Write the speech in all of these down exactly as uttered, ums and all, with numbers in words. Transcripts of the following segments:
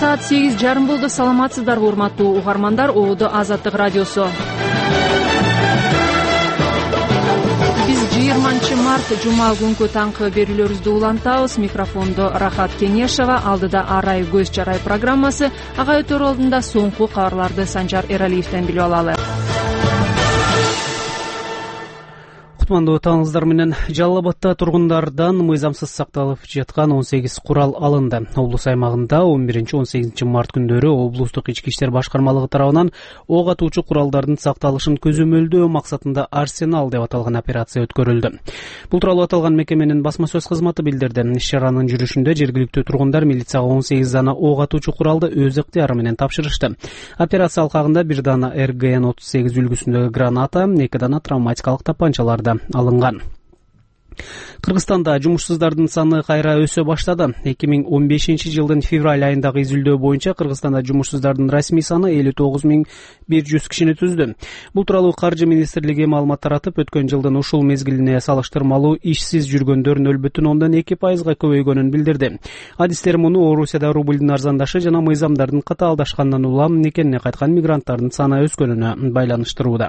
саат сегиз жарым болду. Саламатсыздарбы урматтуу угармандар. Оодо Азаттык радиосу. Биз жыйырманчы март жума күнкү таңкы берүүлөрүбүздү улантабыз. Микрофондо Рахат Кенешева, алдыда Арай көз жарай программасы. Ага өтөр алдында соңку кабарларды Санжар Эралиевден билип алалы. Кутмандуу таңыңыздар менен. Жалал Абадта тургундардан мыйзамсыз сакталып жаткан он сегиз курал алынды. Облус аймагында он биринчи он сегизинчи март күндөрү облустук ички иштер башкармалыгы тарабынан ок атуучу куралдардын сакталышын көзөмөлдөө максатында Арсенал деп аталган операция өткөрүлдү. Бул тууралуу аталган мекеменин басма сөз кызматы билдирди. Иш-чаранын жүрүшүндө жергиликтүү тургундар милицияга он сегиз дана ок атуучу куралды өз ыктыяры менен тапшырышты. Операция алкагында бир дана эр гэ эн отуз сегиз үлгүсүндөгү граната, эки дана травматикалык тапанчаларды алынган. Кыргызстанда жумушсуздардын саны кайра өсө баштады. эки миң он бешинчи жылдын февраль айындагы изилдөө боюнча Кыргызстанда жумушсуздардын расмий саны элүү тогуз миң бир жүз кишини түздү. Бул тууралуу Каржы министрлиги маалымат таратып, өткөн жылдын ушул мезгилине салыштырмалуу ишсиз жүргөндөр нөл бүтүн ондон эки пайызга көбөйгөнүн билдирди. Адистер муну Орусияда рублдун арзандашы жана мыйзамдардын катаалдашканынан улам мекенине кайткан мигранттардын саны өскөнүнө байланыштырууда.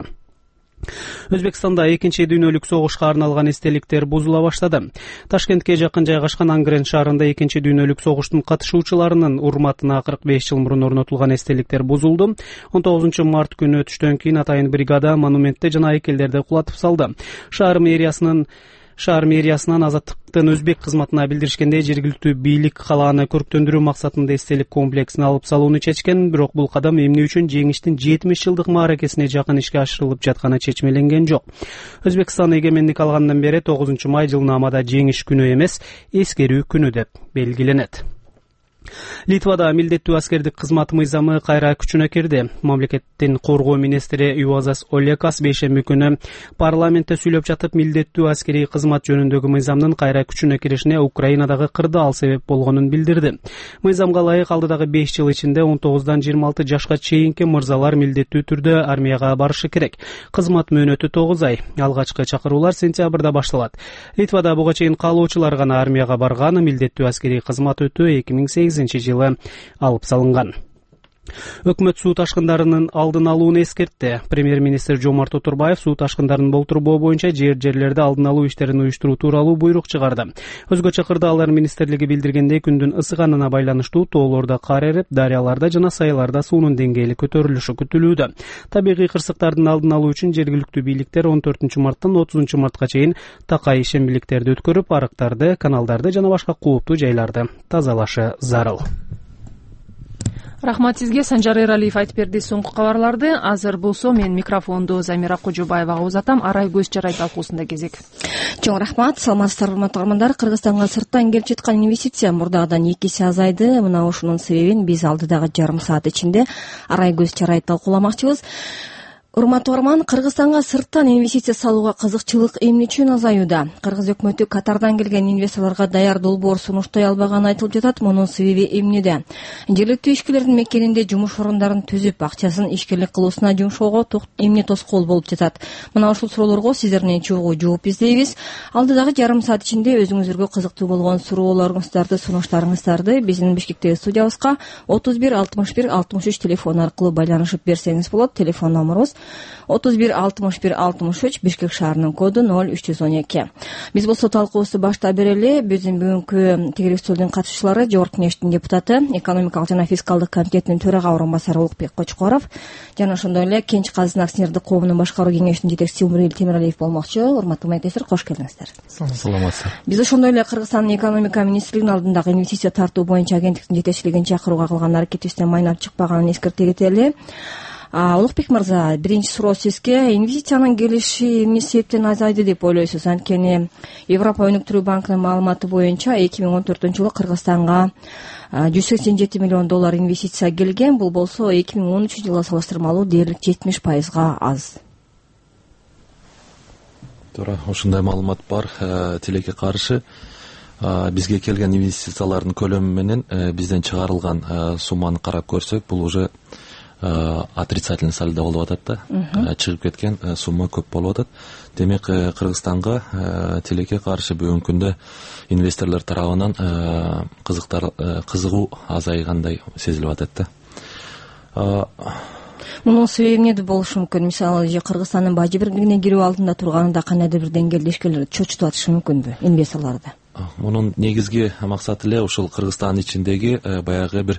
Өзбекстанда экинчи дүйнөлүк согушка арналган эстеликтер бузула баштады. Ташкентке жакын жайгашкан Ангрен шаарында экинчи дүйнөлүк согуштун катышуучуларынын урматына кырк беш жыл мурун орнотулган эстеликтер бузулду. он тогузунчу март күнү түштөн кийин атайын бригада монументти жана айкелдерди кулатып салды. Шаар мэриясынын Шаар мэриясынан Азаттыктын өзбек кызматына билдиришкенде, жергиликтүү бийлик калааны көрктөндүрүү максатында эстелик комплексин алып салууну чечкен, бирок бул кадам эмне үчүн жеңиштин жетимиш жылдык мааракесине жакын ишке ашырылып жатканы чечмеленген жок. Өзбекстан эгемендик алгандан бери тогузунчу май жылнаамада жеңиш күнү эмес, эскерүү күнү деп белгиленет. Литвада милдеттүү аскердик кызмат мыйзамы кайра күчүнө кирди. Мамлекеттин коргоо министри Юазас Олекас бейшемби күнү парламентте сүйлөп жатып, милдеттүү аскерий кызмат жөнүндөгү мыйзамдын кайра күчүнө киришине Украинадагы кырдаал себеп болгонун билдирди. Мыйзамга ылайык алдыдагы беш жыл ичинде он тогуздан жыйырма алты жашка чейинки мырзалар милдеттүү түрдө армияга барышы керек. Кызмат мөөнөтү тогуз ай. Алгачкы чакыруулар сентябрда башталат. Литвада буга чейин каалоочулар гана армияга барган, милдеттүү аскерий кызмат өтүү эки миң сегизинчи жылы алып салынган. Өкмөт суу ташкындарынын алдын алууну эскертти. Премьер-министр Жомарт Отурбаев суу ташкындарын болтурбоо боюнча жер жерлерде алдын алуу иштерин уюштуруу тууралуу буйрук чыгарды. Өзгөчө Кырдаалдар министрлиги билдиргендей, күндүн ысыганына байланыштуу тоолордо кар эрип, дарыяларда жана сайыларда суунун деңгээли көтөрүлүшү күтүлүүдө. Табигый кырсыктардын алдын алуу үчүн жергиликтүү бийликтер он төртүнчү марттан отузунчу мартка чейин такай ишембиликтерди өткөрүп, арыктарды, каналдарды жана башка кооптуу жайларды тазалашы зарыл. Рахмат сизге. Санжар Эралиев айтып берди соңку кабарларды. Азыр болсо мен микрофонду Замира Кожобаевага узатам. Арай көз жарай талкуусунда кезек. Чоң рахмат. Саламатсыздарбы урматтуу угармандар. Кыргызстанга сырттан келип жаткан инвестиция мурдагыдан эки эсе азайды. Мына ушунун себебин биз алдыдагы жарым саат ичинде Арай көз жарай талкууламакчыбыз. Урматтуу угарман, Кыргызстанга сырттан инвестиция салууга кызыкчылык эмне үчүн азаюуда? Кыргыз өкмөтү Катардан келген инвесторлорго даяр долбоор сунуштай албаганы айтылып жатат. Мунун себеби эмнеде? Жергиликтүү ишкерлердин мекенинде жумуш орундарын түзүп, акчасын ишкерлик кылуусуна жумшоого эмне тоскоол болуп жатат? Мына ушул суроолорго сиздерден чогуу жооп издейбиз. Алдыдагы жарым саат ичинде өзүңүзгө кызыктуу болгон суроолоруңуздарды, сунуштарыңыздарды биздин Бишкектеги студиябызга отуз бир алтымыш бир алтымыш үч телефону аркылуу байланышып берсеңиз болот. Телефон номерубуз отуз бир алтымыш бир алтымыш үч, Бишкек шаарынын коду ноль үч жүз он эки. Биз болсо талкуубузду баштап берели. Биздин бүгүнкү тегерек столдун катышуучулары Жогорку Кеңештин депутаты, экономикалык жана фискалдык комитетинин төрага орун басары Улукбек Кочкоров жана ошондой эле Кенч Казына акционердик коомунун башкаруу кеңешинин жетекчиси Умурбек Темиралиев болмокчу. Урматтуу маектештер, кош келиңиздер. Саламатсыздар. Биз ошондой эле Кыргызстандын экономика министрлигинин алдындагы инвестиция тартуу боюнча агенттиктин жетекчилигин чакырууга кылган аракетибизден майнап чыкпаганын эскерте кетели. Улукбек мырза, биринчи суроо сизге. Инвестициянын келиши эмне себептен азайды деп ойлойсуз? Анткени Европа өнүктүрүү банкынын маалыматы боюнча эки миң он төртүнчү жылы Кыргызстанга жүз сексен жети миллион доллар инвестиция келген. Бул болсо эки миң он үчүнчү жылга салыштырмалуу дээрлик жетимиш пайызга аз. Туура, ошондой маалымат бар. Тилекке каршы бизге келген инвестициялардын көлөмү менен бизден чыгарылган сумманы карап көрсөк, бул уже отрицательный сальдо болуп атат да, чыгып кеткен сумма көп болуп атат. Демек Кыргызстанга тилекке каршы бүгүнкү күндө инвесторлор тарабынан кызыктар кызыгуу азайгандай сезилип атат да. Мунун себеби эмне болушу мүмкүн? Мисалы, же Кыргызстандын бажы бирлигине кирүү алдында турганында кандайдыр бир деңгээлде ишкерлер чочутуп атышы мүмкүнбү инвесторлорду? Мунун негизги максаты эле ушул Кыргызстан ичиндеги баягы бир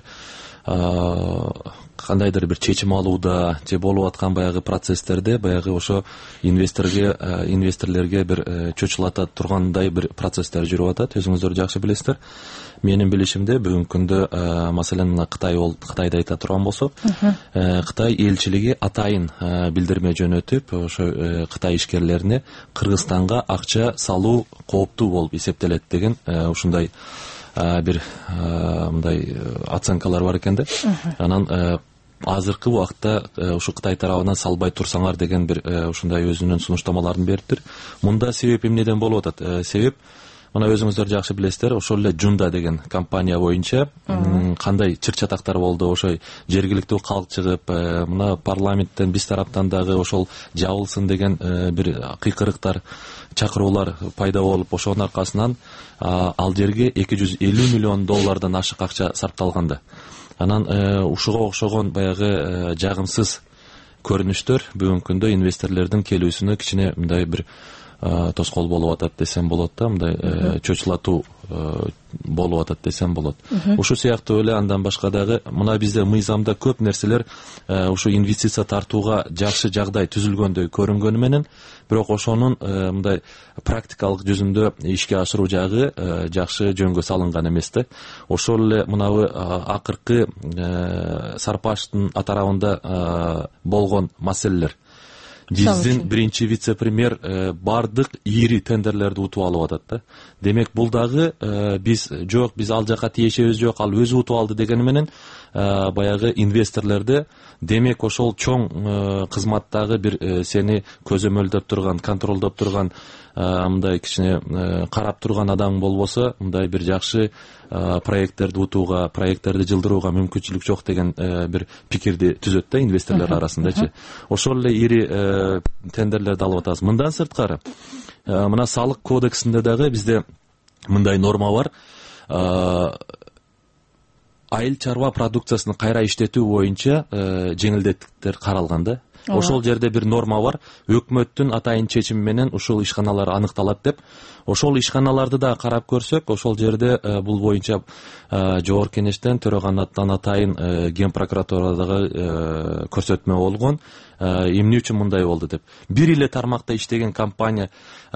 кандайдыр бир чечим алууда же болуп аткан баягы процесстерде баягы ошо инвесторге инвесторлорго бир чочулата тургандай бир процесстер жүрүп атат. Өзүңүздөр жакшы билесиздер. Менин билишимде бүгүнкү күндө маселен мына Кытай болуп Кытайды айта турган болсок, Кытай элчилиги атайын билдирме жөнөтүп, ошо Кытай ишкерлерине Кыргызстанга акча салуу кооптуу болуп эсептелет деген ушундай бир мындай оценкалар бар экен да. Анан азыркы убакытта ушу Кытай тарабынан салбай турсаңар деген бир ушундай өзүнүн сунуштамаларын бериптир. Мында себеп эмнеден болуп атат? Себеп мына өзүңүздөр жакшы билесиздер, ошол эле Жунда деген компания боюнча кандай чыр-чатактар болду, ошо жергиликтүү калк чыгып, мына парламенттен биз тараптан дагы ошол жабылсын деген бир кыйкырыктар, чакыруулар пайда болуп, ошонун аркасынан ал жерге эки жүз элүү миллион доллардан ашык акча сарпталганда. Анан ушуга окшогон баягы жагымсыз көрүнүштөр бүгүнкү күндө инвесторлордун келүүсүнө кичине мындай бир тоскоол болуп атат десем болот да, мындай чочулатуу болуп атат десем болот. Ушу сыяктуу эле андан башка дагы мына бизде мыйзамда көп нерселер ушу инвестиция тартууга жакшы жагдай түзүлгөндөй көрүнгөнү менен, бирок ошонун мындай практикалык жүзүндө ишке ашыруу жагы жакшы жөнгө салынган эмес да. Ошол эле мынабы акыркы Сарпаштын атарабында болгон маселелер. Биздин биринчи вице-премьер бардык ири тендерлерди утуп алып атат да. Демек бул дагы биз жок, биз ал жака тиешебиз жок, ал өзү утуп алды деген менен баягы инвесторлорду демек ошол чоң кызматтагы бир сени көзөмөлдөп турган, контролдоп турган, мындай кичине карап турган адам болбосо, мындай бир жакшы проекттерди утууга, проекттерди жылдырууга мүмкүнчүлүк жок деген бир пикирди түзөт да инвесторлор арасындачы. Ошол эле ири тендерлерди алып атабыз. Мындан сырткары, мына салык кодексинде дагы бизде мындай норма бар. Айыл чарба продукциясын кайра иштетүү боюнча жеңилдеттиктер каралган да. Ошол жерде бир норма бар. Өкмөттүн атайын чечими менен ушул ишканалар аныкталат деп. Ошол ишканаларды да карап көрсөк, ошол жерде бул боюнча Жогорку Кеңештен төрөгандан атайын Ген прокуратурадагы көрсөтмө болгон. Эмне үчүн мындай болду деп. Бир эле тармакта иштеген компания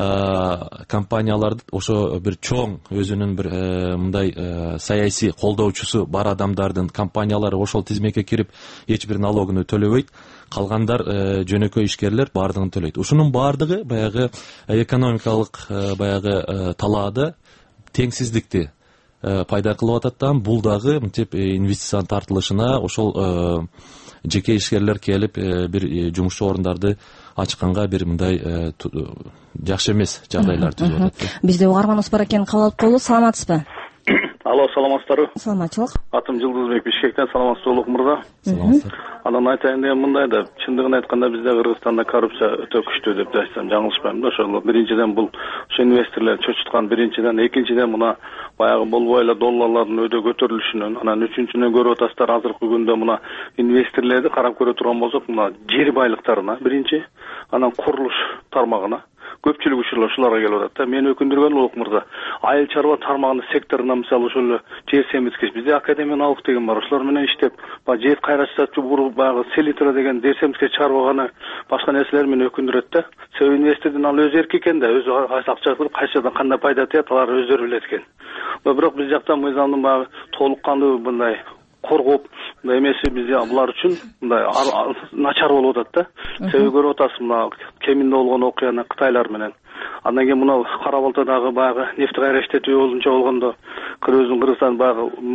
компанияларды ошо бир чоң өзүнүн бир мындай саясий колдоочусу бар адамдардын компаниялары ошол тизмеке кирип эч бир налогун төлөбөйт. Калгандар жөнөкөй ишкерлер бардыгын төлөйт. Ушунун бардыгы баягы экономикалык баягы талаада теңсиздикти пайда кылып атат да. Бул дагы мынтип инвестициянын тартылышына ошол жеке ишкерлер келип бир жумушчу орундарды ачканга бир мындай жакшы эмес жагдайлар түзүп атат. Бизде угарманыбыз бар экен, кабыл алып коелу. Саламатсызбы? Алло, саламатсыздарбы? Саламатчылык. Атым Жылдызбек, Бишкектен. Саламатсыз Улук мырза. Саламатсыздар. Анан айтайын деген мындай да, чындыгын айтканда бизде Кыргызстанда коррупция өтө күчтүү деп айтсам жаңылышпайм да. Ошол биринчиден бул ошо инвесторлор чочуткан биринчиден, экинчиден мына баягы болбой эле долларлардын өдө көтөрүлүшүнөн, анан үчүнчүдөн көрүп атасыздар азыркы күндө мына инвесторлорду карап көрө турган болсок, мына жер байлыктарына биринчи, анан курулуш тармагына көпчүлүк учурлар ушуларга келип атат да. Мени өкүндүргөн Улук мырза, айыл чарба тармагынын секторуна мисалы ошол жер семизгеч бизде академия налог деген бар. Ошолор менен иштеп, баягы жер кайрашчы баягы селитра деген жер семизгеч чарбаганы башка нерселер мени өкүндүрөт да. Себеби инвестордун ал өз эрки экен да, өзү кайсы акча кылып, кайсыдан кандай пайда тиет, алар өздөрү билет экен. Бирок биз жакта мыйзамдын баягы толук кандуу мындай коргоп эмеси бизде булар үчүн мындай начар болуп атат да. Себеби көрүп атасыз мына Кеминде болгон окуяны Кытайлар менен. Андан кийин мына Кара Балтадагы баягы нефти кайра иштетүү боюнча болгондо өзүнүн Кыргызстан баягы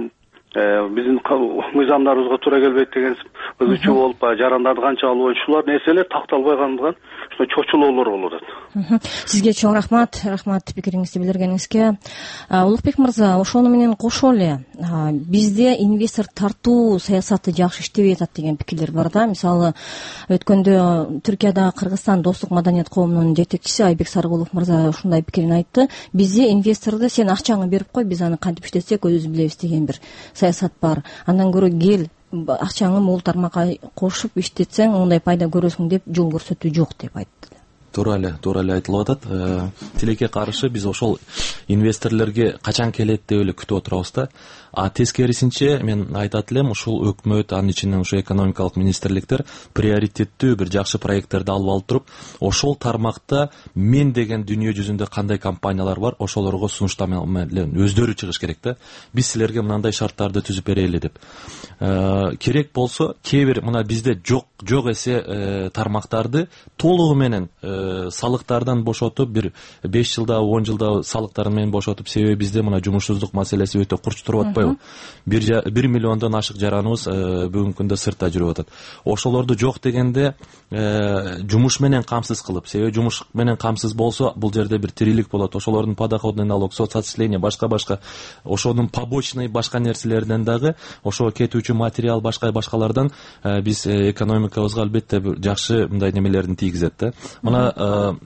биздин мыйзамдарыбызга туура келбейт деген өзүчө болуп баягы жарандарды канча алып койчу ушулар нерселер такталбай калган ушундай чочулоолор болуп атат. Сизге чоң рахмат, рахмат пикириңизди билдиргениңизге. Улукбек мырза, ошону менен кошо эле бизде инвестор тартуу саясаты жакшы иштебей атат деген пикирлер бар да. Мисалы, өткөндө Түркиядагы Кыргызстан достук маданият коомунун жетекчиси Айбек Сарыгулов мырза ушундай пикирин айтты. Бизде инвесторду сен акчаңы берип кой, биз аны кантип иштетсек өзүбүз билебиз деген бир саясат бар. Андан көрө кел акчаңы могул тармакка кошуп иштетсең мындай пайда көрөсүң деп жол көрсөтүү жок деп айтты. Туура эле, туура эле айтылып атат. Тилекке каршы биз ошол инвесторлорго качан келет деп эле күтүп отурабыз да. А тескерисинче мен айтат элем, ушул өкмөт, анын ичинен ушу экономикалык министрликтер приоритеттүү бир жакшы проекттерди алып алып туруп, ошол тармакта мен деген дүйнө жүзүндө кандай компаниялар бар, ошолорго сунуштама менен өздөрү чыгыш керек да. Биз силерге мындай шарттарды түзүп берели деп. Керек болсо, кээ бир мына бизде жок жок эсе тармактарды толугу менен салыктардан бошотуп, бир беш жылда, он жылда салыктарын менен бошотуп, себеби бизде мына жумушсуздук маселеси өтө курч туруп атпайбы? бир миллиондон ашык жараныбыз бүгүнкү күндө сыртта жүрүп атат. Ошолорду жок дегенде жумуш менен камсыз кылып, себеби жумуш менен камсыз болсо, бул жерде бир тирилик болот. Ошолордун подоходный налог, соцотчисление, башка-башка, ошонун побочный башка нерселерден дагы, ошо кетүүчү материал башка-башкалардан биз экономикабызга албетте жакшы мындай немелерин тийгизет да. Мына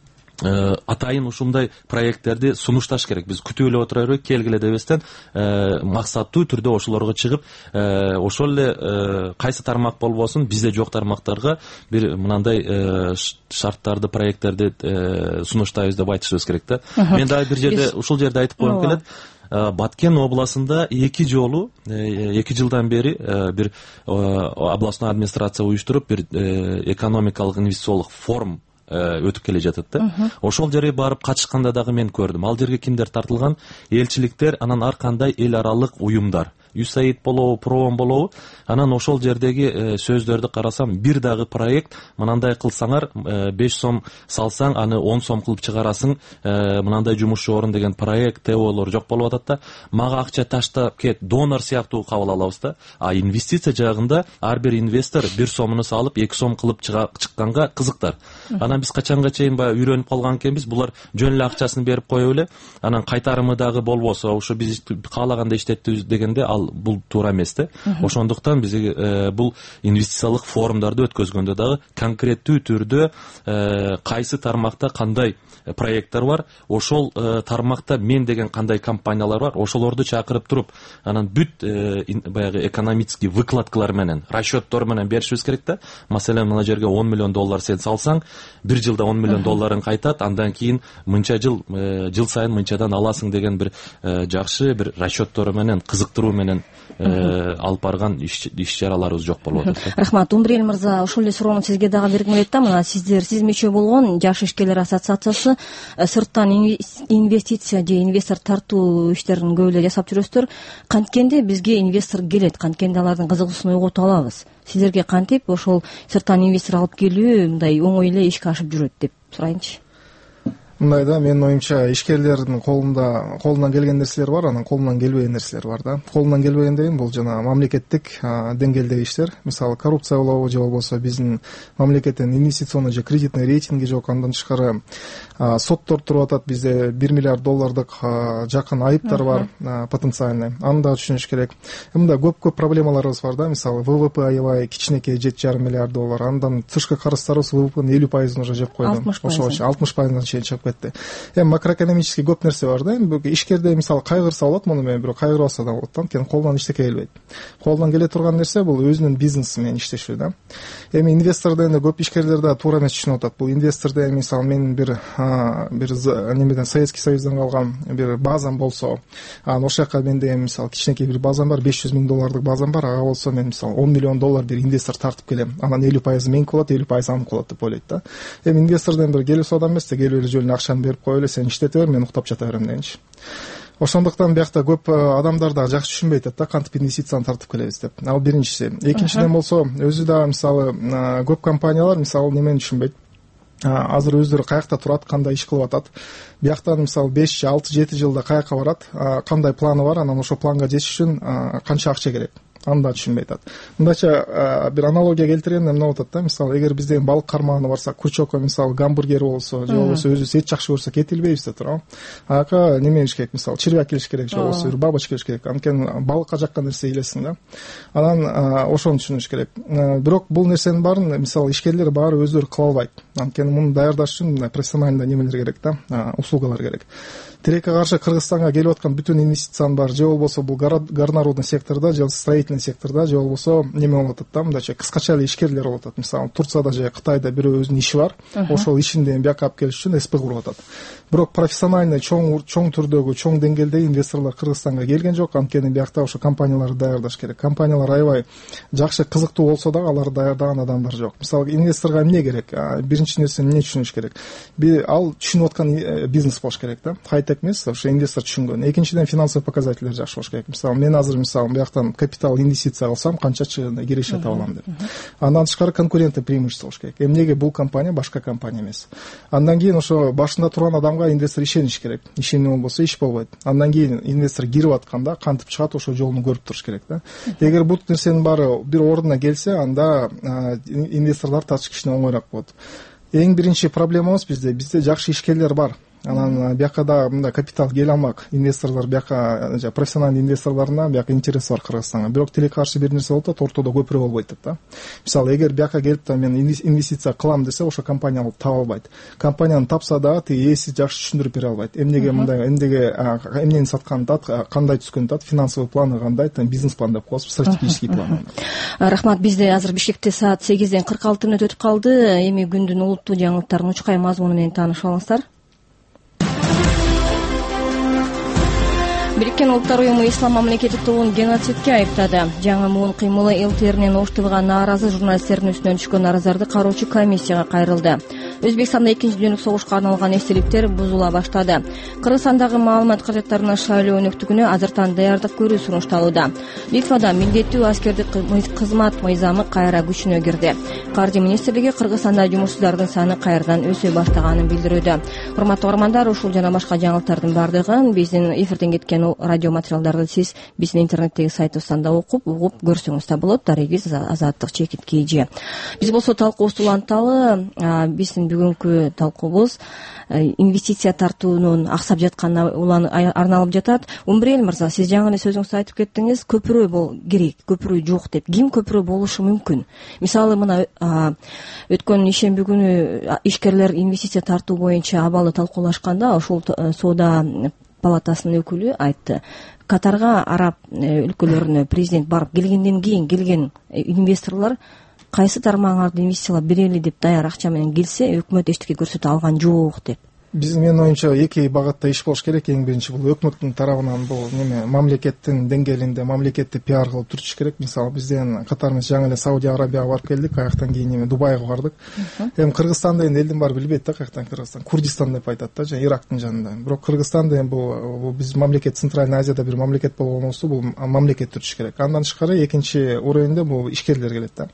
атайын ушундай проекттерди сунушташ керек. Биз күтүп эле отура бербей, келгиле дебестен максаттуу түрдө ошолорго чыгып, ошол эле кайсы тармак болбосун, бизде жок тармактарга бир мындай шарттарды, проекттерди сунуштайбыз деп айтышыбыз керек да. Мен дагы бир жерде ушул жерде айтып койгум келет. Баткен областында эки жолу, эки жылдан бери бир областной администрация уюштуруп, бир экономикалык инвестициялык форум өтүп келе жатат да. Ошол жерге барып катышканда дагы мен көрдүм. Ал жерге кимдер тартылган? Элчиликтер, анан ар кандай эл аралык уюмдар. ЮСАИД болобу, ПРООН болобу, анан ошол жердеги сөздөрдү карасам, бир дагы проект мынандай кылсаңар, беш сом салсаң, аны он сом кылып чыгарасың, мынандай жумушчу орун деген проект, теолор жок болуп атат да. Мага акча таштап кет, донор сыяктуу кабыл алабыз да. А инвестиция жагында ар бир инвестор бир сомуну салып, эки сом кылып чыкканга кызыктар. Анан биз качанга чейин баягы үйрөнүп калган экенбиз, булар жөн эле акчасын берип коюп эле, анан кайтарымы дагы болбосо, ушу биз каалаганда иштетебиз дегенде бул туура эмес да. Ошондуктан биз бул инвестициялык форумдарды өткөзгөндө дагы конкреттүү түрдө кайсы тармакта кандай проекттер бар, ошол тармакта мен деген кандай компаниялар бар, ошолорду чакырып туруп, анан бүт баягы экономический выкладкалар менен, расчеттор менен беришибиз керек да. Маселен, мына жерге он миллион доллар сен салсаң, бир жылда он миллион долларын кайтат, андан кийин мынча жыл жыл сайын мынчадан аласың деген бир жакшы бир расчеттору менен, кызыктыруу менен алып барган иш чараларыбыз жок болуп атат. Рахмат. Умбрел мырза, ошол эле суроону сизге дагы бергим келет да. Мына сиздер, сиз мүчө болгон Жаш ишкерлер ассоциациясы сырттан инвестиция же инвестор тартуу иштерин көп эле жасап жүрөсүздөр. Канткенде бизге инвестор келет, канткенде алардын кызыгуусун ойгото алабыз. Сиздерге кантип ошол сырттан инвестор алып келүү мындай оңой эле ишке ашып жүрөт деп сурайынчы. Мындай да, менин оюмча, ишкерлердин колунда колунан келген нерселер бар, анан колунан келбеген нерселер бар да. Колунан келбеген деген бул жана мамлекеттик деңгээлдеги иштер. Мисалы, коррупция болобу же болбосо биздин мамлекеттин инвестиционный же кредитный рейтинги жок, андан тышкары соттор туруп атат. Бизде бир миллиард доллардык жакын айыптар бар, потенциальный. Аны да түшүнүш керек. Мында көп-көп проблемаларыбыз бар да. Мисалы, ВВП аябай кичинекей, жети жарым миллиард доллар. Андан тышкы карыздарыбыз ВВПнын элүү пайызын уже жеп койду. алтымыш пайыздан чейин чыгып кетти. Эми макроэкономический көп нерсе бар да. Эми ишкерде мисалы кайгырса болот, муну менен бирок кайгырбаса да болот да. Анткени колунан эчтеке келбейт. Колунан келе турган нерсе бул өзүнүн бизнеси менен иштешүү да. Эми инвестор дегенде көп ишкерлер да туура эмес түшүнүп атат. Бул инвестор деген мисалы менин бир бир немеден Советский Союздан калган бир базам болсо, анан ошол жака мен деген мисалы кичинекей бир базам бар, беш жүз миң доллардык базам бар, ага болсо мен мисалы он миллион доллар бир инвестор тартып келем. Анан элүү пайызы меники болот, элүү пайызы аныкы болот деп ойлойт да. Эми инвестор деген бир келип адам эмес да, келип эле жөн эле акчаны берип коюп эле сен иштете бер, мен уктап жата берем дегенчи. Ошондуктан биякта көп адамдар да жакшы түшүнбөй атат да, кантип инвестицияны тартып келебиз деп. Ал биринчиси. Экинчиден болсо, өзү да мисалы көп компаниялар мисалы немени түшүнбөйт. азыр өздөрү каякта турат, кандай иш кылып атат, бияктан мисалы беш алты жети жылда каяка барат, кандай планы бар, анан ошол планга жетиш үчүн канча акча керек, аны да түшүнбөй атат. Мындайча бир аналогия келтиргенде эмне болот да, мисалы эгер бизден балык кармагына барсак, курчоко мисалы гамбургер болсо, же болбосо өзүбүз эт жакшы көрсөк эт илбейбиз да туурабы. Ага неме келиш керек, мисалы червяк келиш керек, же болбосо бир бабочка келиш керек. Анткени балыкка жаккан нерсе илесиң да. Анан ошону түшүнүш керек. Бирок бул нерсенин баарын мисалы ишкерлер баары өздөрү кыла албайт. Анткени муну даярдаш үчүн профессиональный немелер керек да, услугалар керек. Тилекке каршы Кыргызстанга келип аткан бүтүн инвестициянын баары же болбосо бул горнорудный сектордо, же строительный сектордо, же болбосо неме болуп атат да, мындайча кыскача эле ишкерлер болуп атат. Мисалы Турцияда же Кытайда бирөө өзүнүн иши бар, ошол ишинден бияка алып келиш үчүн СП куруп атат. Бирок профессиональный чоң чоң түрдөгү, чоң деңгээлдеги инвесторлор Кыргызстанга келген жок. Анткени биякта ошо компанияларды даярдаш керек. Компаниялар аябай жакшы, кызыктуу болсо дагы аларды даярдаган адамдар жок. Мисалы инвесторго эмне керек? Биринчи нерсе эмне түшүнүш керек? Бир ал түшүнүп аткан бизнес болуш керек да. Хай-тек эмес, ошо инвестор түшүнгөн. Экинчиден финансовый показателер жакшы болуш керек. Мисалы мен азыр мисалы бияктан капитал инвестиция кылсам канча чыгында киреше таба алам деп. Андан тышкары конкурентный преимущество болуш керек. Эмнеге бул компания башка компания эмес? Андан кийин ошо башында турган адамга инвестор ишениш керек. Ишене болбосо иш болбойт. Андан кийин инвестор кирип атканда кантип чыгат, ошо жолун көрүп туруш керек да. Эгер бул нерсенин баары бир ордуна келсе, анда инвесторлор тартыш кичине оңойраак болот. Эң биринчи проблемабыз бизде, бизде жакшы ишкерлер бар. Анан бияка да мындай капитал келе алмак инвесторлор, бияка профессиональный инвесторлоруна бияка интерес бар Кыргызстанга. Бирок тилекке каршы бир нерсе болуп атат, ортодо көпүрө болбойт да. Мисалы эгер бияка келип да мен инвестиция кылам десе, ошо компанияны таба албайт. Компанияны тапса да тиги ээси жакшы түшүндүрүп бере албайт. Эмнеге мындай, эмнеге эмнени сатканын атат, кандай түскөнүн атат, финансовый планы кандай, бизнес план деп коебуз, стратегический план. Рахмат. Бизде азыр Бишкекте саат сегизден кырк алты мүнөт өтүп калды. Эми күндүн улуттуу жаңылыктарын учкай мазмуну менен таанышып алыңыздар. Бириккен Улуттар уюму Ислам мамлекети тобун геноцидке айыптады. Жаңы муун кыймылы ЛТРнин оштугуга нааразы журналисттердин үстүнөн түшкөн арыздарды кароочу комиссияга кайрылды. Өзбекстанда экинчи дүйнөлүк согушка арналган эстеликтер бузула баштады. Кыргызстандагы маалымат каражаттарына шайлоо өнөктүгүнө азыртан даярдык көрүү сунушталууда. Литвада милдеттүү аскердик кызмат мыйзамы кайра күчүнө кирди. Каржы министрлиги Кыргызстанда жумушсуздардын саны кайрадан өсө баштаганын билдирүүдө. Урматтуу угармандар, ушул жана башка жаңылыктардын бардыгын биздин эфирден кеткен радио материалдарды сиз биздин интернеттеги сайтыбыздан да окуп, угуп көрсөңүз да болот. Дарегиз Азаттык Чекит Кийжи. Биз болсо талкуубузду уланталы. Биздин бүгүнкү талкуубуз инвестиция тартуунун аксап жатканына арналып жатат. Умбрел мырза, сиз жаңы эле сөзүңүздө айтып кеттиңиз, көпүрө бол керек, көпүрө жок деп. Ким көпүрө болушу мүмкүн? Мисалы мына өткөн ишемби күнү ишкерлер инвестиция тартуу боюнча абалы талкуулашканда ушул соода палатасынын өкүлү айтты. Катарга, араб өлкөлөрүнө президент барып келгенден кийин келген инвесторлор кайсы тармагыңарды инвестициялап берели деп даяр акча менен келсе, өкмөт эчтеке көрсөтө алган жок деп. Биз менин оюмча эки багытта иш болуш керек. Эң биринчи бул өкмөттүн тарабынан бул неме мамлекеттин деңгээлинде мамлекетти пиар кылып турчу керек. Мисалы бизден катарыбыз жаңы эле Саудия Арабияга барып келдик, аяктан кийин эме Дубайга бардык. Эми Кыргызстанда эми элдин баары билбейт да, каяктан Кыргызстан, Курдистан деп айтат да, жана Ирактын жанында. Бирок Кыргызстанда эми бул биз мамлекет, Центральный Азияда бир мамлекет болгонубузду бул мамлекет турчу керек. Андан тышкары экинчи уровеньде бул ишкерлер келет да.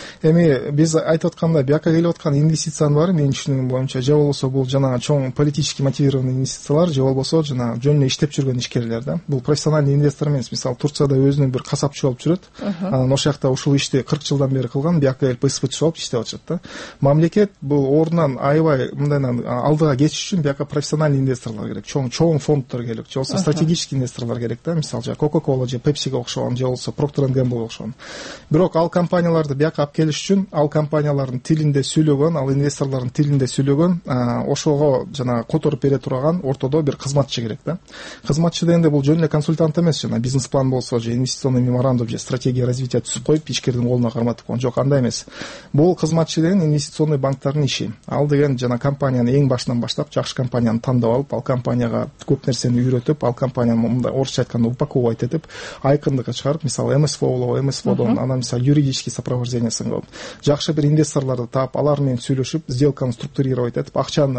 Эми биз айтып аткандай, бияка келип аткан инвестициянын баары менин түшүнүгүм боюнча же болбосо бул жана чоң политически мотивированный инвестициялар, же болбосо жана жөн эле иштеп жүргөн ишкерлер да. Бул профессиональный инвестор эмес. Мисалы Турцияда өзүнүн бир касапчы болуп жүрөт. Анан ошол жакта ушул ишти кырк жылдан бери кылган, бияка келип СПЧ болуп иштеп атышат да. Мамлекет бул ордунан аябай мындайдан алдыга кетиш үчүн бияка профессиональный инвесторлор керек. Чоң чоң фонддор керек, же болбосо стратегический инвесторлор керек да. Мисалы же Coca-Cola же Pepsi'ге окшогон, же болбосо Procter энд Gamble окшогон. Бирок ал компанияларды бияка алып келиш үчүн ал компаниялардын тилинде сүйлөгөн, ал инвесторлордун тилинде сүйлөгөн, ошого жана которуп бере турган ортодо бир кызматчы керек да. Кызматчы дегенде бул жөн эле консультант эмес, жана бизнес план болсо же инвестиционный меморандум же стратегия развития түзүп коюп ишкердин колуна карматып койгон жок, андай эмес. Бул кызматчы деген инвестиционный банктардын иши. Ал деген жана компанияны эң башынан баштап жакшы компанияны тандап алып, ал компанияга көп нерсени үйрөтүп, ал компанияны мындай орусча айтканда упаковать этип, айкындыкка чыгарып, мисалы эм эс эф о, эм эс эф одон анан мисалы юридический сопровождениясын кылып, жакшы бир инвесторлорду таап, алар менен сүйлөшүп, сделканы структурировать этип, акчаны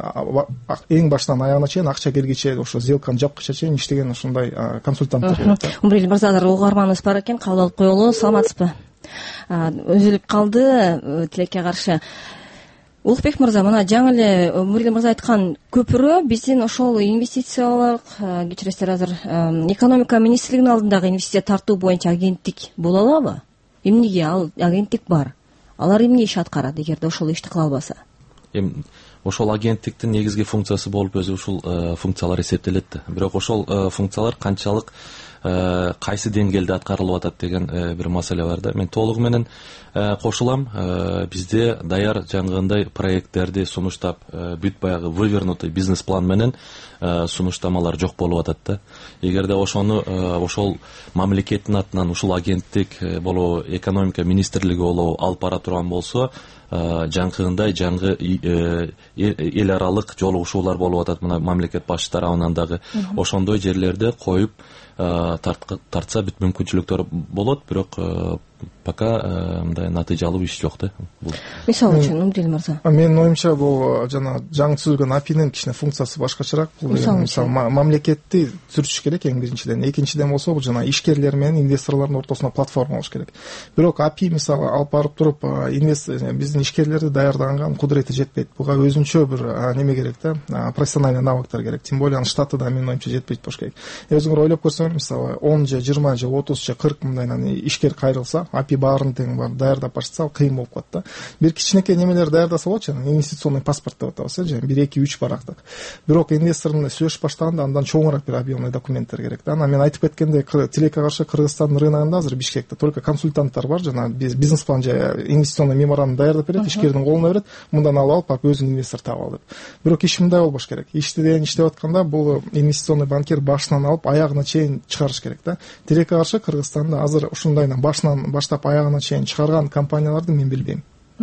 эң башынан аягына чейин, акча келгиче ошо сделканы жапкыча чейин иштеген ушундай консультанттар керек. Умбрел мырза, угарманыбыз бар экен, кабыл алып коелу. Саламатсызбы? Үзүлүп калды тилекке каршы. улукбек мырза, мына жаңы эле Өмүрүлү мырза айткан көпүрө биздин ошол инвестициялык, кечиресиздер, азыр экономика министрлигинин алдындагы инвестиция тартуу боюнча агенттик боло алабы? Эмнеге ал агенттик бар? Алар эмне иш аткарат эгерде ошол ишти кыла албаса? Эми ошол агенттиктин негизги функциясы болуп өзү ушул функциялар эсептелет да. Бирок ошол функциялар канчалык кайсы деңгээлде аткарылып атат деген бир маселе бар да. Мен толугу менен кошулам. Бизде даяр жаңгындай проекттерди сунуштап бүт баягы вывернутый бизнес план менен сунуштамалар жок болуп атат да. Эгерде ошону ошол мамлекеттин атынан ушул агенттик болобу, экономика министрлиги болобу алып бара турган болсо, жаңкыгындай жаңы эл аралык жолугушуулар болуп атат мына мамлекет башчылары тарабынан дагы. Ошондой жерлерде коюп тартса бүт мүмкүнчүлүктөр болот, бирок пока мындай натыйжалуу иш жок да. Мисалы үчүн Өмүрүлү мырза, менин оюмча бул жана жаңы түзүлгөн апинин кичине функциясы башкачараак. Бул мисалы мамлекетти түзүш керек эң биринчиден. Экинчиден болсо бул жана ишкерлер менен инвесторлордун ортосуна платформа болуш керек. Бирок апи мисалы алып барып туруп инвестор биздин ишкерлерди даярдаганга кудурети жетпейт. Буга өзүнчө бир неме керек да, профессиональный навыктар керек. Тем более анын штаты да менин оюмча жетпейт болуш керек. Өзүңөр ойлоп көрсөңөр, мисалы он же жыйырма же отуз же кырк мындайнан ишкер кайрылса, апи баарын тең бар даярдап башчыса, ал кыйын болуп калат да. Бир кичинекей немелер даярдаса болот, жана инвестиционный паспорт деп атабыз, же бир эки үч барактык. Бирок инвестор менен сүйлөшүп баштаганда андан чоңураак бир объемный документтер керек да. Анан мен айтып кеткендей, тилекке каршы Кыргызстандын рыногунда азыр Бишкекте только консультанттар бар, жана бизнес план же инвестиционный меморандум даярдап берет, ишкердин колуна берет, мындан алып алып өзүн инвестор таап ал деп. Бирок иш мындай болбош керек. Ишти деген иштеп атканда бул инвестиционный банкир башынан алып аягына чейин чыгарыш керек да. Тилекке каршы Кыргызстанда азыр ушундайдан башынан баштап аягына чейин чыгарган компанияларды мен билбейм.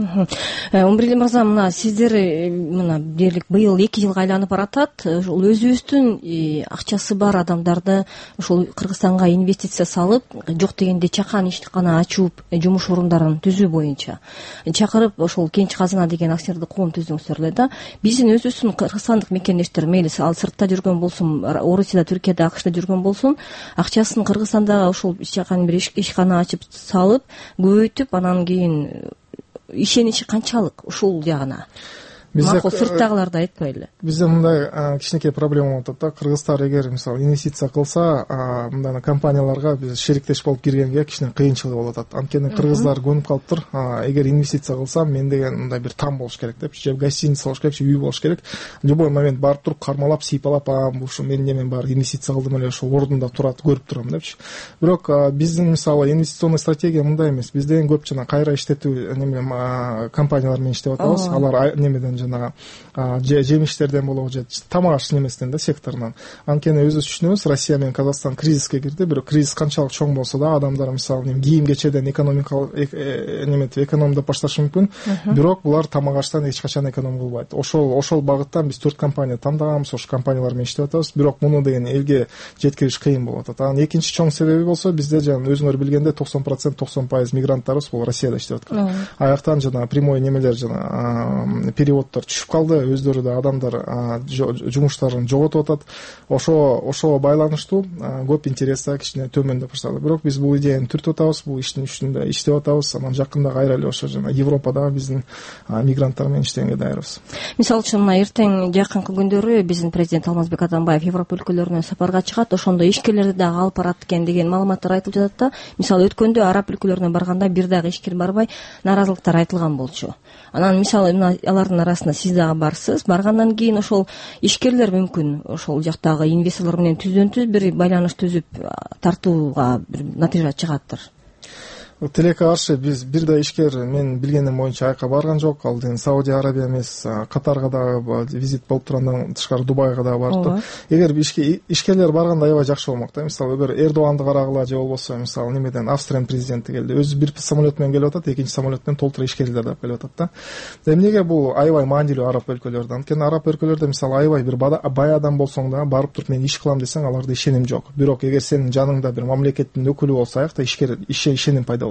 Өмүрүлү мырза, мына сиздер мына дерлик быйыл эки жылга айланып баратат. Ушул өзүбүздүн акчасы бар адамдарды ушул Кыргызстанга инвестиция салып, жок дегенде чакан ишкана ачып, жумуш орундарын түзүү боюнча чакырып, ошол Кенч Казына деген акционердик коом түздүңүздөр эле да. Биздин өзүбүздүн кыргызстандык мекендештер, мейли ал сыртта жүргөн болсун, Орусияда, Түркияда, АКШда жүргөн болсун, акчасын Кыргызстанда ошол чакан бир ишкана ачып салып, көбөйтүп, анан кийин ишеничи канчалык ушул жагына? Макул сырттагыларды айтпайлы. Бизде мындай кичинекей проблема болуп атат да. Кыргыздар эгер мисалы инвестиция кылса, мындай компанияларга биз шериктеш болуп киргенге кичине кыйынчылык болуп атат. Анткени кыргыздар көнүп калыптыр. Эгер инвестиция кылсам, мен деген мындай бир там болуш керек деп, же гостиница болуш керек, же үй болуш керек. Любой момент барып туруп кармалап, сыйпалап, а ушу менин немен бар, инвестиция кылдым эле, ошол ордунда турат, көрүп турам депчи. Бирок биздин мисалы инвестиционный стратегия мындай эмес. Бизде эң көп жана кайра иштетүү неме компаниялар менен иштеп атабыз. Алар немеден жанагы жемиштерден болобу же тамак аш немесинен да, секторунан. Анткени өзүбүз түшүнөбүз, Россия менен Казакстан кризиске кирди, бирок кризис канчалык чоң болсо да, адамдар мисалы кийим кечеден экономикалык неметип экономдоп башташы мүмкүн, бирок булар тамак аштан эч качан эконом кылбайт. Ошол ошол багыттан биз төрт компания тандаганбыз, ошол компаниялар менен иштеп атабыз, бирок муну деген элге жеткириш кыйын болуп атат. Анан экинчи чоң себеби болсо, бизде жана өзүңөр билгендей токсон процент токсон пайыз мигранттарыбыз бул Россияда иштеп аткан. Аяктан жана прямой немелер жана переводдор түшүп калды, өздөрү да адамдар жумуштарын жоготуп атат. Ошо ошого байланыштуу көп интереса кичине төмөндөп баштады. Бирок биз бул идеяны түртүп атабыз, бул иштин үстүндө иштеп атабыз. Анан жакында кайра эле ошо жана Европада биздин мигранттар менен иштегенге даярбыз. Мисалы үчүн мына эртең жакынкы күндөрү биздин президент Алмазбек Атамбаев Европа өлкөлөрүнө сапарга чыгат, ошондо ишкерлерди дагы алып барат экен деген маалыматтар айтылып жатат да. Мисалы өткөндө араб өлкөлөрүнө барганда бир дагы ишкер барбай, нааразылыктар айтылган болчу. Анан мисалы алардын арасында сиз дагы барсыз. Баргандан кийин ошол ишкерлер мүмкүн ошол жактагы инвесторлор менен түздөн түз бир байланыш түзүп тартууга бир натыйжа чыгаттыр. Тилекке каршы биз бир да ишкер мен билгеним боюнча айка барган жок. Ал деген Саудия Арабия эмес, Катарга дагы визит болуп турандан тышкары Дубайга дагы барыптыр. Эгер ишкерлер барганда аябай жакшы болмок да. Мисалы бир Эрдоганды карагыла же болбосо мисалы немеден Австриянын президенти келди. Өзү бир самолет менен келип атат, экинчи самолет менен толтура ишкерлерди алып келип атат да. Эмнеге бул аябай маанилүү араб өлкөлөрдө? Анткени араб өлкөлөрдө мисалы аябай бир бай адам болсоң да, барып туруп мен иш кылам десең, аларда ишеним жок. Бирок эгер сенин жаныңда бир мамлекеттин өкүлү болсо, аякта ишкер ишеним пайда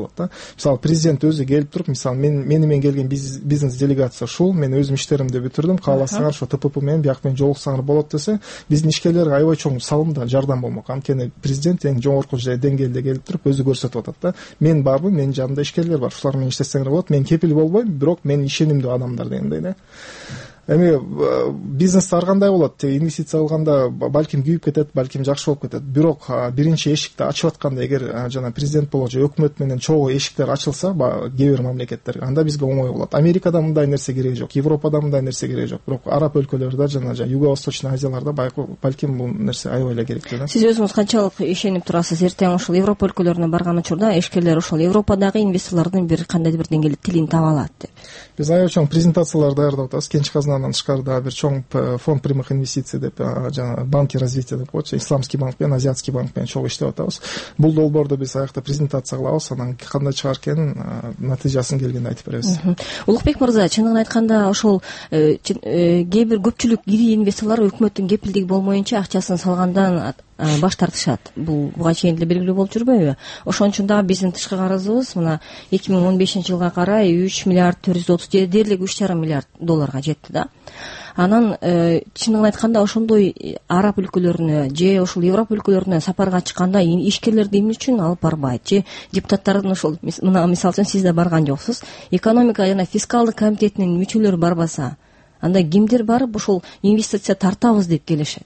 болот да. Мисалы президент өзү келип туруп, мисалы мен мени менен келген бизнес делегация ушул, мен өзүм иштеримди бүтүрдүм, кааласаңар ошо Т П П менен бияк менен жолуксаңар болот десе, биздин ишкерлерге аябай чоң салымда жардам болмок. Анткени президент эң жогорку деңгээлде келип туруп өзү көрсөтүп атат да. Мен барбы, менин жанымда ишкерлер бар, ушулар менен иштесеңер болот, мен кепил болбойм, бирок мен ишенимдүү адамдар дегендей да. Эми бизнесте ар кандай болот, тиги инвестиция алганда балким күйүп кетет, балким жакшы болуп кетет. Бирок биринчи эшикти ачып атканда, эгер жана президент болочу өкмөт менен чогуу эшиктер ачылса, кээ бир мамлекеттерге, анда бизге оңой болот. Америкада мындай нерсе кереги жок, Европада мындай нерсе кереги жок. Бирок араб өлкөлөрдө жана Юго-Восточный Азияларда балким бул нерсе аябай эле керектүү да. Сиз өзүңүз канчалык ишенип турасыз? Эртең ушул Европа өлкөлөрүнө барган учурда эшкерлер ушул Европадагы инвесторлордун бир кандайдыр бир деңгээлде тилин таба алат деп. Биз аябай чоң презентациялар даярдап атабыз. Кенч казынанан тышкарыда бир чоң фонд прямых инвестиций деп, жана банки развития деп коет, исламский банк менен азиатский банк менен чогуу иштеп атабыз. Бул долбоорду биз аякта презентация кылабыз, анан кандай чыгар экенин натыйжасын келгенде айтып беребиз. Улукбек мырза, чындыгын айтканда ошол кээ бир көпчүлүк ири инвесторлор өкмөттүн кепилдиги болмоюнча акчасын салгандан баш тартышат. Бул буга чейин деле белгилүү болуп жүрбөйбү? Ошон үчүн дагы биздин тышкы карызыбыз мына эки миң он бешинчи жылга карай үч миллиард төрт жүз отуз дээрлик үч жарым миллиард долларга жетти да. Анан чындыгын айтканда ошондой араб өлкөлөрүнө же ошол Европа өлкөлөрүнө сапарга чыкканда ишкерлерди эмне үчүн алып барбайт, же депутаттардын ошол мына мисалы үчүн сиз да барган жоксуз, экономика жана фискалдык комитетинин мүчөлөрү барбаса, анда кимдер барып ошол инвестиция тартабыз деп келишет?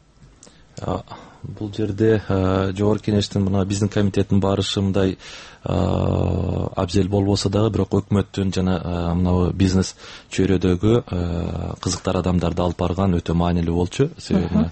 Бул жерде жогорку кеңештин мына биздин комитеттин барышы мындай абзел болбосо дагы, бирок өкмөттүн жана мына бизнес чөйрөдөгү кызыктар адамдарды алып барган өтө маанилүү болчу. Себеби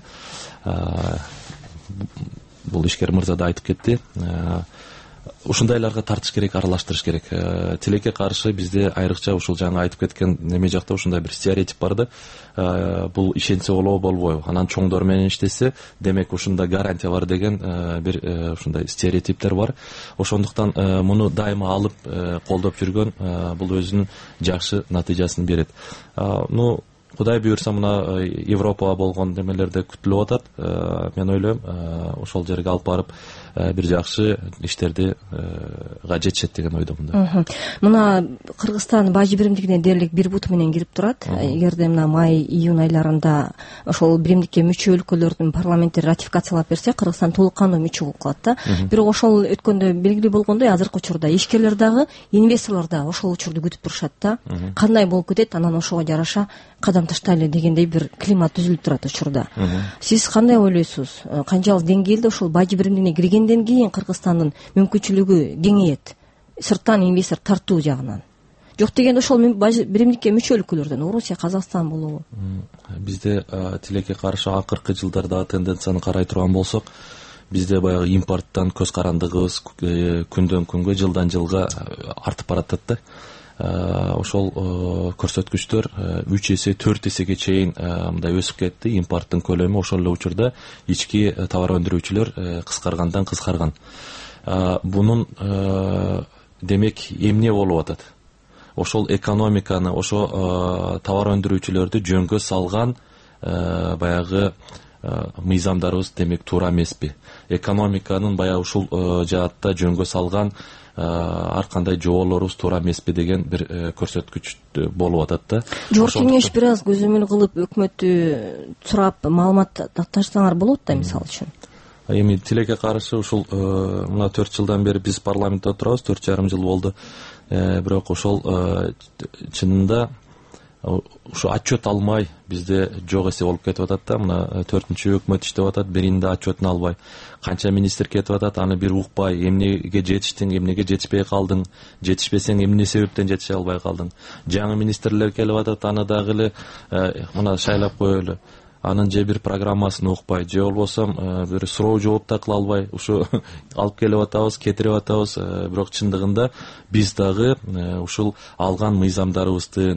бул ишкер мырза да айтып кетти. Ушундайларга тартыш керек, аралаштырыш керек. Тилекке каршы бизде айрыкча ушул жаңы айтып кеткен неме жакта ушундай бир стереотип бар да. Бул ишенсе болобу болбойбу, анан чоңдор менен иштесе, демек ушунда гарантия бар деген бир ушундай стереотиптер бар. Ошондуктан муну дайыма алып колдоп жүргөн бул өзүнүн жакшы натыйжасын берет. Ну, Кудай буюрса, мына Европа болгон немелерде күтүлүп атат. Мен ойлойм, ошол жерге алып барып бир жакшы иштерди жетишет деген ойдомун. Мына Кыргызстан бажы биримдигине дээрлик бир бут менен кирип турат. Эгерде мына май, июнь айларында ошол биримдикке мүчө өлкөлөрдүн парламенттери ратификациялап берсе, Кыргызстан толук кандуу мүчө болуп калат да. Бирок ошол өткөндө белгилүү болгондой, азыркы учурда ишкерлер дагы, инвесторлор да ошол учурду күтүп турушат да. Кандай болуп кетет, анан ошого жараша кадам таштайлы дегендей бир климат түзүлүп турат учурда. Сиз кандай ойлойсуз? Канчалык деңгээлде ошол бажы биримдигине киргенден кийин Кыргызстандын мүмкүнчүлүгү кеңейет, сырттан инвестор тартуу жагынан? Жок дегенде ошол бажы биримдикке мүчө өлкөлөрдөн, Орусия, Казакстан болобу? Бизде тилекке каршы акыркы жылдардагы тенденцияны карай турган болсок, бизде баягы импорттан көз карандыгыбыз күндөн күнгө, жылдан жылга артып баратат да. Ошол көрсөткүчтөр үч эсе, төрт эсеге чейин мындай өсүп кетти. Импорттун көлөмү ошол эле учурда ички товар өндүрүүчүлөр кыскаргандан кыскарган. Бунун демек эмне болуп атат? Ошол экономиканы, ошо товар өндүрүүчүлөрдү жөнгө салган баягы мыйзамдарыбыз демек туура эмеспи? Экономиканын баягы ушул жаатта жөнгө салган ар кандай жоболорубуз туура эмеспи деген бир көрсөткүч болуп атат да. Жогорку кеңеш бир аз көзөмөл кылып өкмөттү сурап маалымат таштасаңар болот да, мисалы үчүн. Эми тилекке каршы ушул мына төрт жылдан бери биз парламентте отурабыз, төрт жарым жыл болду. Бирок ошол чынында ушу отчет алмай бизде жок эсе болуп кетип атат да. Мына төртүнчү өкмөт иштеп атат, биринин да отчетун албай. Канча министр кетип атат, аны бир укпай, эмнеге жетиштиң, эмнеге жетишпей калдың, жетишпесең эмне себептен жетише албай калдың. Жаңы министрлер келип атат, аны дагы эле мына шайлап коелу. Анын же бир программасын укпай, же болбосо бир суроо жооп да кыла албай, ушу алып келип атабыз, кетирип атабыз. Бирок чындыгында биз дагы ушул алган мыйзамдарыбыздын,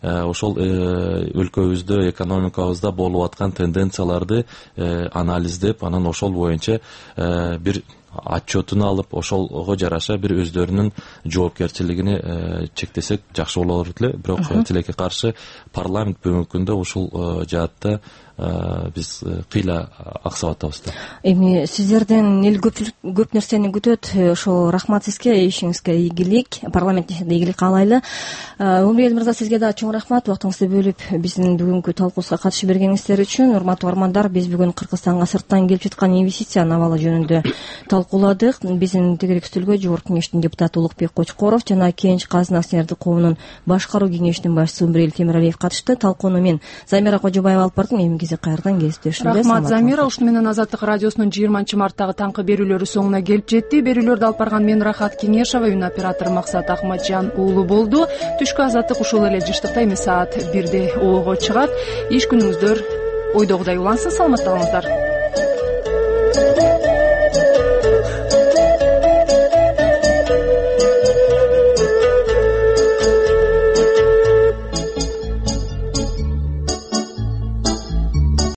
ошол өлкөбүздө экономикабызда болуп аткан тенденцияларды анализдеп анан ошол боюнча бир отчетун алып ошолго жараша бир өздөрүнүн жоопкерчилигини чектесек жакшы болор эле. Бирок тилекке каршы парламент бүгүнкү күндө ушул жаатта биз кыйла аксап атабыз да. Эми сиздерден эл көп нерсени күтөт. Ошо рахмат сизге, ишиңизге ийгилик, парламентте ийгилик каалайлы. Өмүрбек мырза, сизге да чоң рахмат убактыңызды бөлүп биздин бүгүнкү талкуубузга катышып бергениңиздер үчүн. Урматтуу угармандар, биз бүгүн Кыргызстанга сырттан келип жаткан инвестициянын абалы жөнүндө талкууладык. Биздин тегерек стөлгө Жогорку Кеңештин депутаты Улукбек Кочкоров жана Кенч Казына акционердик коомунун башкаруу кеңешинин башчысы Өмүрбек Темиралиев катышты. Талкууну мен Замира Кожобаева алып бардым. Эми кайрадан кездешүүбүз. Рахмат, Замира. Ушуну менен Азаттык радиосунун жыйырманчы марттагы таңкы берүүлөрү соңуна келип жетти. Берүүлөрдү алып барган мен Рахат Кеңешова, үн оператор Максат Ахматжан уулу болду. Түшкү Азаттык ушул эле жыштыкта эми саат бирде оого чыгат. Иш күнүңүздөр ойдогудай улансын. Саламатта болуңуздар.